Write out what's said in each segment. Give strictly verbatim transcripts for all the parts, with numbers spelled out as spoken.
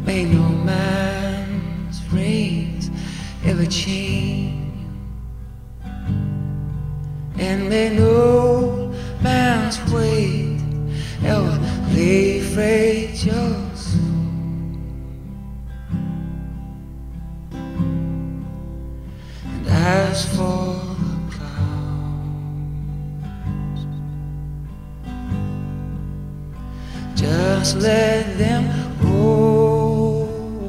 May no man's rays ever change, and may no man's weight ever lay freight your soul. And as for the clouds, just let them roll,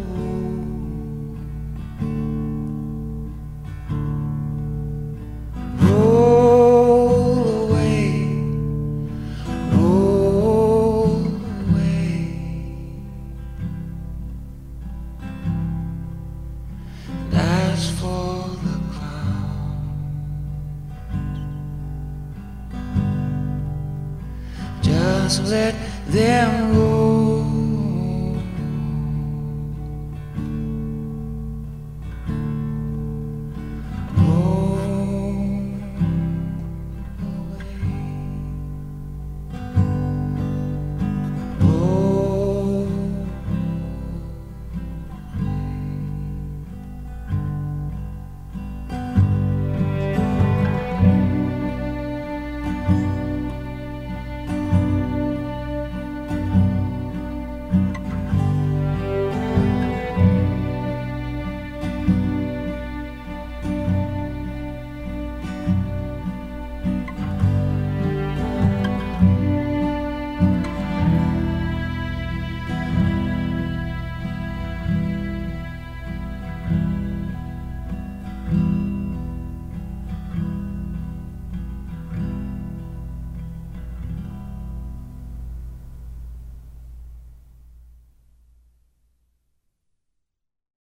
roll away, roll away. And as for the clouds, just let them roll.